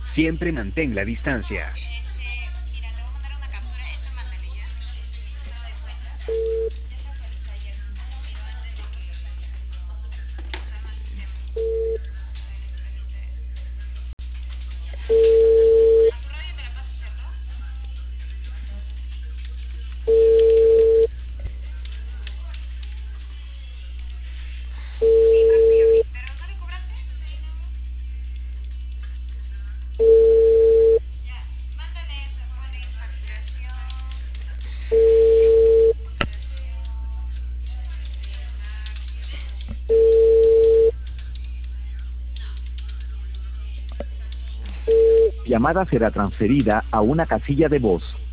Siempre mantén la distancia. Mira, te voy a mandar una captura, eso mándale ya. Estado de cuenta. Ya se actualiza ayer. Pero antes de que salga al sistema. A ver, espérate. Ya. A tu radio me la pasas, ¿cierto? Sí, Marco y abrí. ¿Pero no le cobraste? ¿Te viene uno? Ya. Mándale eso. Pone facturación. Facturación de máximo. Llamada será transferida a una casilla de voz.